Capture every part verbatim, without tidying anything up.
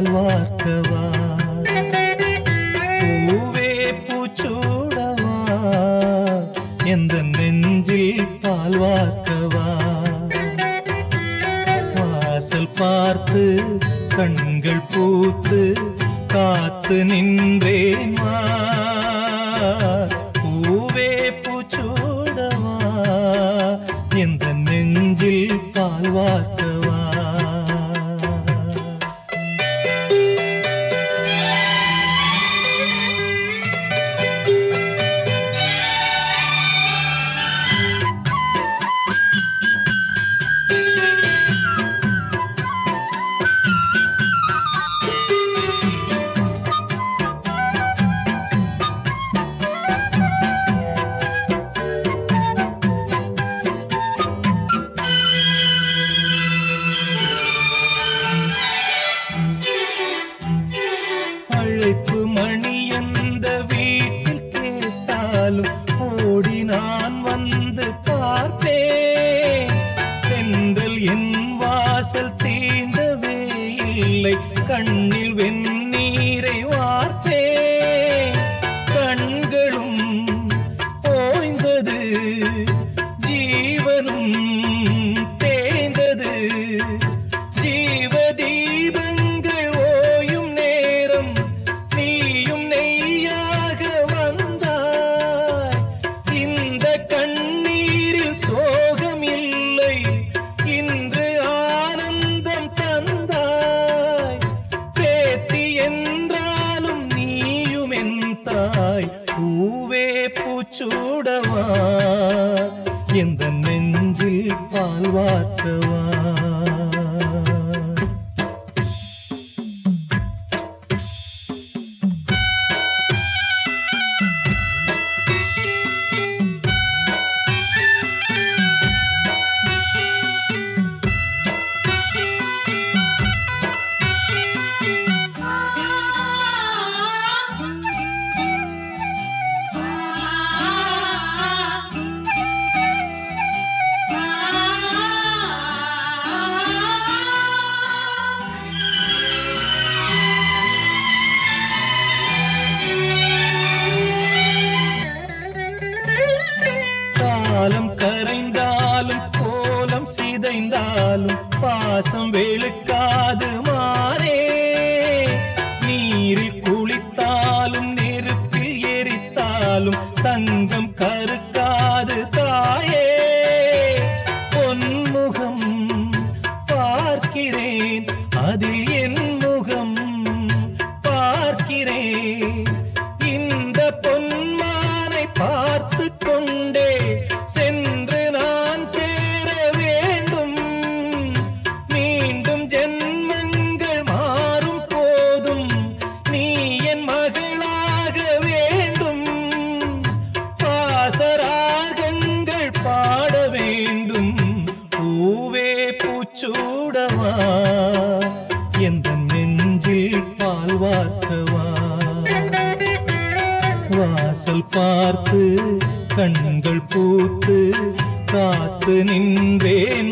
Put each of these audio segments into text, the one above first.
பால் வார்க்கவா பூவே பூச்சூடவா எந்த நெஞ்சில் பால் வார்க்கவா வாசல் பார்த்து கண்கள் பூத்து காத்து நின்றேன் பூவே பூச்சூடவா எந்த நெஞ்சில் பால் வார்க்கவா அழைப்பு மணி எந்த வீட்டில் கேட்டாலும் ஓடி நான் வந்து பார்ப்பேன் சென்றல் என் வாசல் தீண்டவே இல்லை கண்ணில் வெந்நீரை வார்ப்பேன் கண்களும் ஓய்ந்தது ஜீவனும் தேய்ந்தது ஜீவ தீபங்கள் ஓயும் நேரம் நீயும் நெய்யாக வந்தாய் இந்த கண்ணீரில் சோகம் இல்லை இன்று ஆனந்தம் தந்தாய் பேத்தி என்றாலும் நீயும் என் தாய் பூவே பூச்சூடவா எந்த நெஞ்சில் பால் வார்க்கவா காலம் கரைந்தாலும் கோலம் சிதைந்தாலும் பாசம் வெளுக்காது மாறே நீரில் குளித்தாலும் நெருப்பில் எரித்தாலும் தங்கம் கருக்காது தாயே பொன்முகம் பார்க்கிறேன் அதில் என் முகம் பார்க்கிறேன் இந்த பொன்மானை பார்த்து கொண்டே சென்று நான் சேர வேண்டும் மீண்டும் ஜென்மங்கள் மாறும் போதும் நீ என் மகளாக வேண்டும் பாசராகங்கள் பாட வேண்டும் பூவே பூச்சூடவா எந்த நெஞ்சில் பால் வார்க்கவா வாசல் பார்த்து கண்கள் பூத்து காத்து நின்றேன்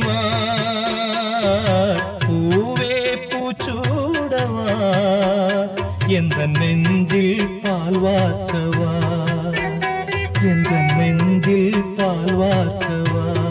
பூவே பூச்சூடவா எந்த நெஞ்சில் பால் வார்க்கவா எந்த நெஞ்சில் பால் வார்க்கவா